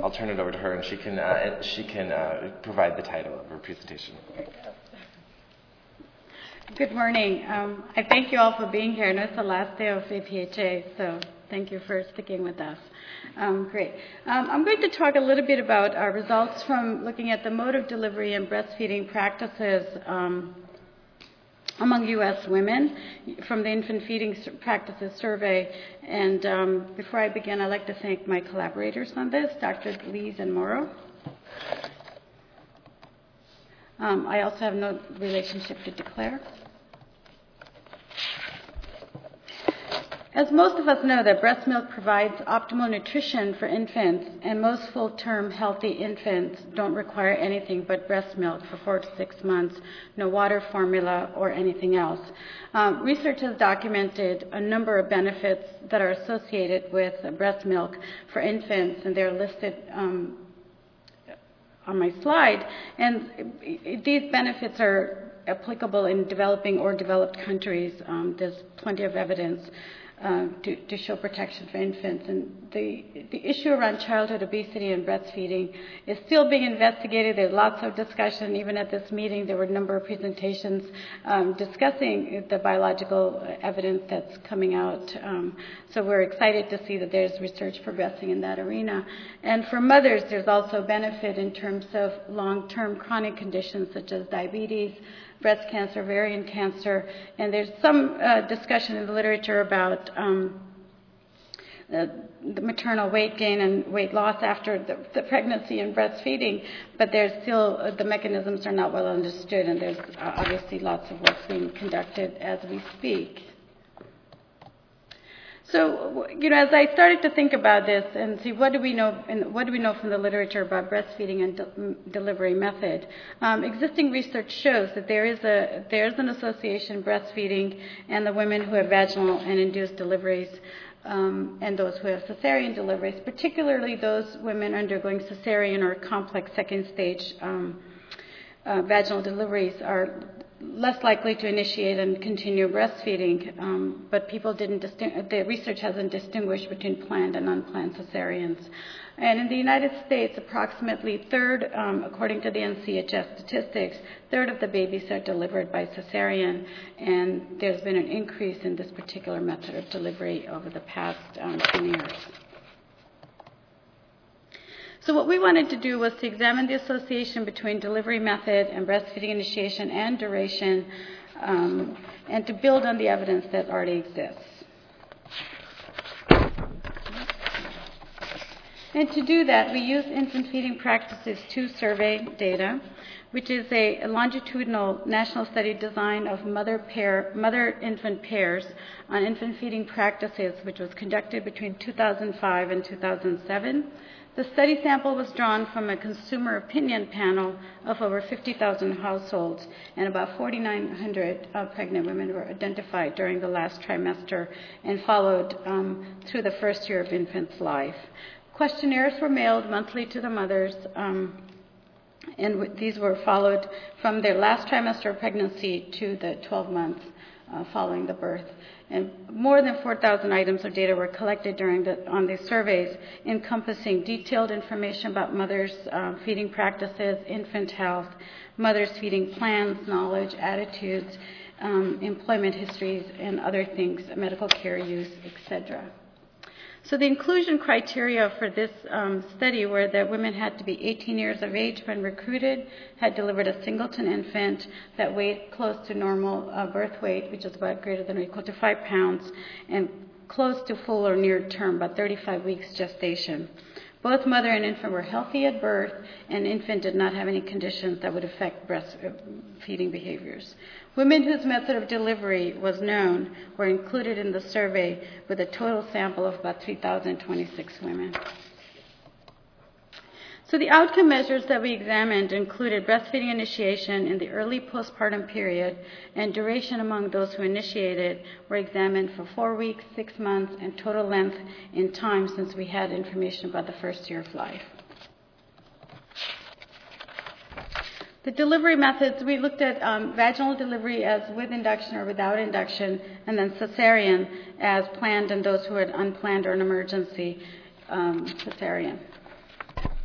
I'll turn it over to her, and she can provide the title of her presentation. Good morning. I thank you all for being here. I know it's the last day of APHA, so thank you for sticking with us. Great. I'm going to talk a little bit about our results from looking at the mode of delivery and breastfeeding practices among U.S. women from the Infant Feeding Practices Survey. And before I begin, I'd like to thank my collaborators on this, Dr. Lees and Morrow. I also have no relationship to declare. As most of us know, that breast milk provides optimal nutrition for infants, and most full-term healthy infants don't require anything but breast milk for 4 to 6 months, no water formula or anything else. Research has documented a number of benefits that are associated with breast milk for infants, and they're listed on my slide. And these benefits are applicable in developing or developed countries. There's plenty of evidence to show protection for infants. And the issue around childhood obesity and breastfeeding is still being investigated. There's lots of discussion. Even at this meeting, there were a number of presentations discussing the biological evidence that's coming out. So we're excited to see that there's research progressing in that arena. And for mothers, there's also benefit in terms of long-term chronic conditions such as diabetes, breast cancer, ovarian cancer, and there's some discussion in the literature about the maternal weight gain and weight loss after the pregnancy and breastfeeding, but there's still, the mechanisms are not well understood, and there's obviously lots of work being conducted as we speak. So, as I started to think about this and see what do we know from the literature about breastfeeding and delivery method, existing research shows that there's an association breastfeeding and the women who have vaginal and induced deliveries and those who have cesarean deliveries, particularly those women undergoing cesarean or complex second stage vaginal deliveries are less likely to initiate and continue breastfeeding, but the research hasn't distinguished between planned and unplanned cesareans. And in the United States, approximately third, according to the NCHS statistics, third of the babies are delivered by cesarean, and there's been an increase in this particular method of delivery over the past 10 years. So what we wanted to do was to examine the association between delivery method and breastfeeding initiation and duration, and to build on the evidence that already exists. And to do that, we used Infant Feeding Practices 2 survey data, which is a longitudinal national study design of mother-infant pairs on infant feeding practices, which was conducted between 2005 and 2007. The study sample was drawn from a consumer opinion panel of over 50,000 households, and about 4,900 pregnant women were identified during the last trimester and followed through the first year of infant's life. Questionnaires were mailed monthly to the mothers, and these were followed from their last trimester of pregnancy to the 12 months following the birth. And more than 4,000 items of data were collected on these surveys, encompassing detailed information about mothers' feeding practices, infant health, mothers' feeding plans, knowledge, attitudes, employment histories, and other things, medical care use, etc. So the inclusion criteria for this study were that women had to be 18 years of age when recruited, had delivered a singleton infant that weighed close to normal birth weight, which is about greater than or equal to 5 pounds, and close to full or near term, about 35 weeks gestation. Both mother and infant were healthy at birth, and infant did not have any conditions that would affect breastfeeding behaviors. Women whose method of delivery was known were included in the survey with a total sample of about 3,026 women. So the outcome measures that we examined included breastfeeding initiation in the early postpartum period, and duration among those who initiated were examined for 4 weeks, 6 months, and total length in time since we had information about the first year of life. The delivery methods, we looked at vaginal delivery as with induction or without induction, and then cesarean as planned and those who had unplanned or an emergency cesarean.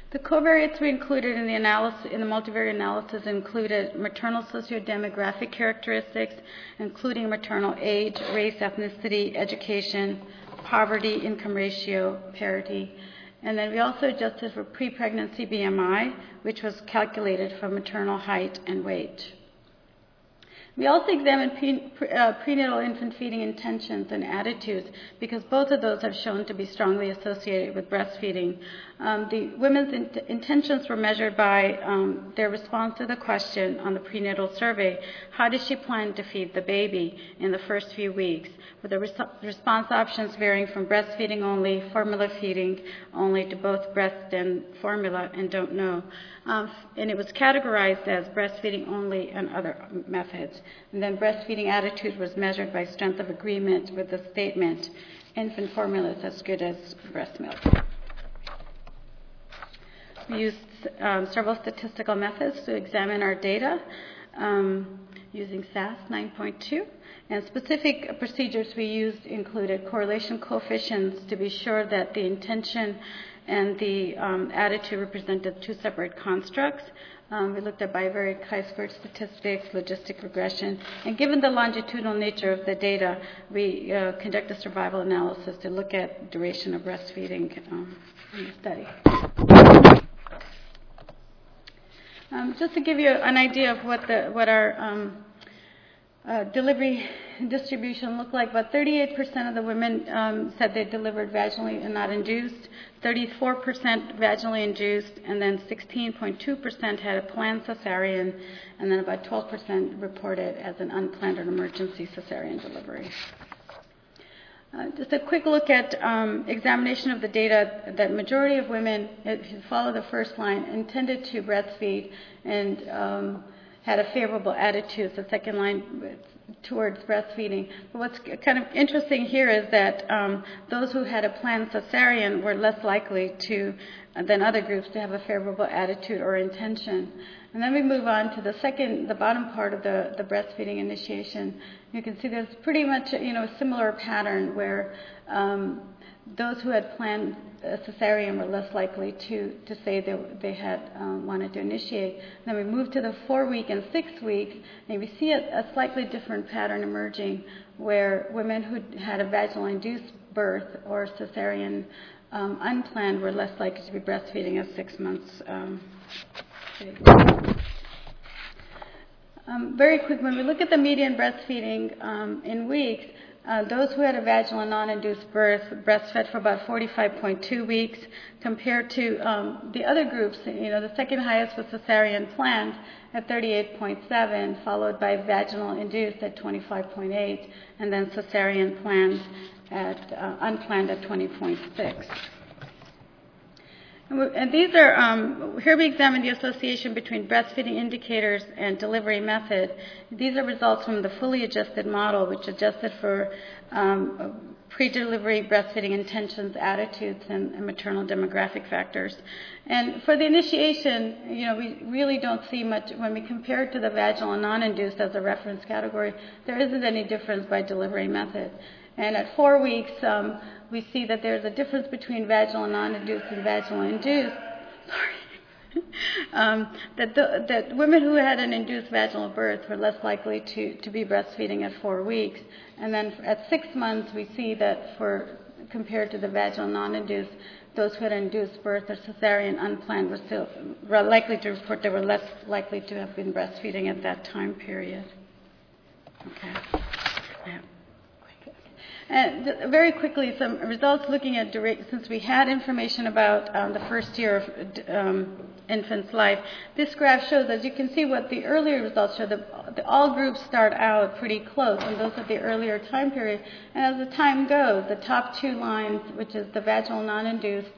The covariates we included in the analysis, in the multivariate analysis, included maternal sociodemographic characteristics, including maternal age, race, ethnicity, education, poverty, income ratio, parity. And then we also adjusted for pre-pregnancy BMI, which was calculated from maternal height and weight. We also examined prenatal infant feeding intentions and attitudes because both of those have shown to be strongly associated with breastfeeding. The women's intentions were measured by their response to the question on the prenatal survey, how does she plan to feed the baby in the first few weeks, with the response options varying from breastfeeding only, formula feeding only, to both breast and formula and don't know. And it was categorized as breastfeeding only and other methods. And then breastfeeding attitude was measured by strength of agreement with the statement, infant formula is as good as breast milk. We used several statistical methods to examine our data using SAS 9.2. And specific procedures we used included correlation coefficients to be sure that the intention and the attitude represented two separate constructs. We looked at bivariate chi-squared statistics, logistic regression, and given the longitudinal nature of the data, we conduct a survival analysis to look at duration of breastfeeding in the study. Just to give you an idea of what our delivery distribution looked like, about 38% of the women said they delivered vaginally and not induced, 34% vaginally induced, and then 16.2% had a planned cesarean, and then about 12% reported as an unplanned or emergency cesarean delivery. Just a quick look at examination of the data. That majority of women, if you follow the first line, intended to breastfeed and had a favorable attitude, the second line towards breastfeeding. But what's kind of interesting here is that those who had a planned cesarean were less likely than other groups to have a favorable attitude or intention. And then we move on to the bottom part of the breastfeeding initiation. You can see there's pretty much a similar pattern where those who had planned a cesarean were less likely to say they had wanted to initiate. Then we move to the 4-week and 6-week, and we see a slightly different pattern emerging where women who had a vaginal induced birth or cesarean unplanned were less likely to be breastfeeding at 6 months. Very quick, when we look at the median breastfeeding in weeks, those who had a vaginal and non-induced birth breastfed for about 45.2 weeks compared to the other groups. The second highest was cesarean planned at 38.7, followed by vaginal induced at 25.8, and then cesarean planned unplanned at 20.6. And these are, here we examine the association between breastfeeding indicators and delivery method. These are results from the fully adjusted model, which adjusted for pre-delivery breastfeeding intentions, attitudes, and maternal demographic factors. And for the initiation, we really don't see much, when we compare it to the vaginal and non-induced as a reference category, there isn't any difference by delivery method. And at 4 weeks, we see that there's a difference between vaginal and non-induced and vaginal induced. That women who had an induced vaginal birth were less likely to be breastfeeding at 4 weeks. And then at 6 months, we see that compared to the vaginal non-induced, those who had induced birth or cesarean unplanned were still likely to report they were less likely to have been breastfeeding at that time period. Okay. Yeah. And very quickly, some results looking at duration, since we had information about the first year of infant's life. This graph shows, as you can see, what the earlier results show, that all groups start out pretty close, and those at the earlier time period. And as the time goes, the top 2 lines, which is the vaginal non-induced,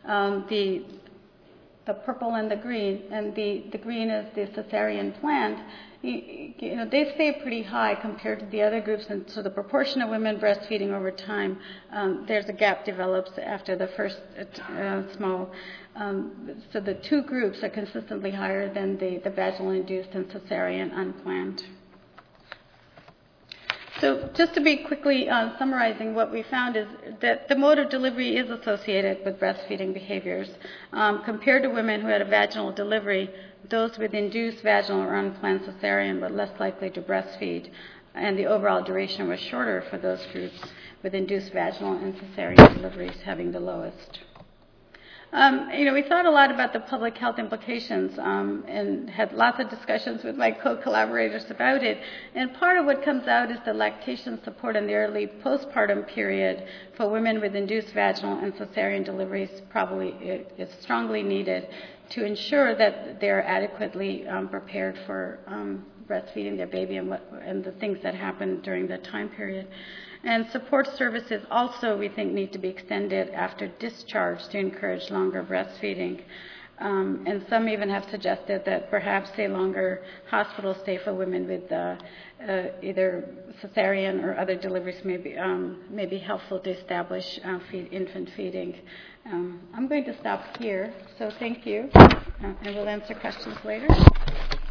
the purple and the green, and the green is the cesarean planned, they stay pretty high compared to the other groups, and so the proportion of women breastfeeding over time, there's a gap develops after the first small. So the 2 groups are consistently higher than the vaginal induced and cesarean unplanned. So just to be quickly summarizing, what we found is that the mode of delivery is associated with breastfeeding behaviors. Compared to women who had a vaginal delivery, those with induced vaginal or unplanned cesarean were less likely to breastfeed, and the overall duration was shorter for those groups with induced vaginal and cesarean deliveries having the lowest. We thought a lot about the public health implications and had lots of discussions with my co-collaborators about it. And part of what comes out is the lactation support in the early postpartum period for women with induced vaginal and cesarean deliveries probably is strongly needed to ensure that they're adequately prepared for breastfeeding their baby and the things that happen during that time period. And support services also, we think, need to be extended after discharge to encourage longer breastfeeding. And some even have suggested that perhaps a longer hospital stay for women with either cesarean or other deliveries may be helpful to establish infant feeding. I'm going to stop here, so thank you, and we'll answer questions later.